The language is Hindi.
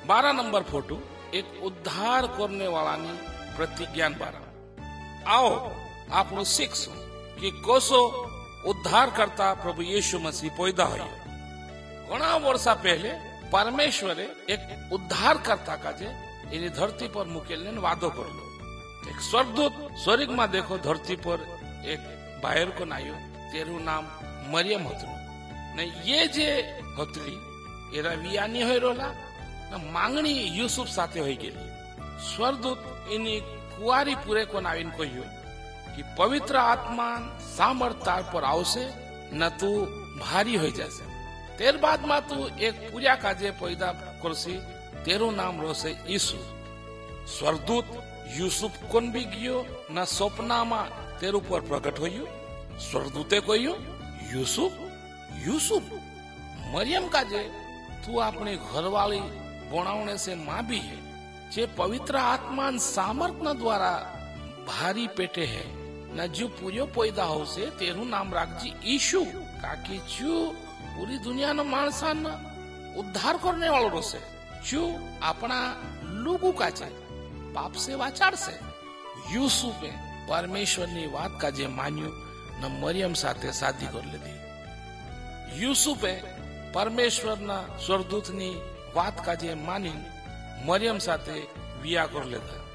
12 नंबर फोटो एक उद्धार करने वाला प्रतिज्ञान बारा आओ आप सीखसु कि कोसो उद्धार करता प्रभु यीशु मसीह पैदा हो घना वर्षा पहले परमेश्वरे एक उद्धार करता का जे एनी धरती पर मुकेलने वादो करलो। एक स्वर्गदूत स्वर्ग में देखो धरती पर एक बाहर को नायो तेरू नाम मरियम होतलू ने ये जे होतली एरा वियानी होय रोला न मांगणी यूसुफ साथे होई गेली। स्वर्गदूत एनी कुआरी पूरे को नाविन कहियो कि पवित्र आत्मा सामर्थ्य पर आवसे न तू भारी हो जासे तेर बाद में तू एक पूजा काजे पैदा करसी तेरू नाम रोसे यीशु। स्वर्गदूत यूसुफ कोन भी गियो न सपना में तेरू पर प्रकट होयो। स्वर्गदूते कहियो यूसुफ यूसुफ मरियम काजे तू अपने घरवाली बनावने से मां भी है जे पवित्र आत्मा सामर्थ्य द्वारा भारी पेटे है न जो पूरी पैदा हो से तेरू नाम राखजी यीशु काकी चू पूरी दुनिया न माणसा न उद्धार करने वालों रोसे चू अपना लोगों का चे पाप से वाचार से यूसुफे परमेश्वर ने बात का जे मान्यो न मरियम साथे शादी कर ली। यूसुफे परमेश्वर न स्वर्गदूत नी बात का जे मानी मरियम साथे विया कर लेता।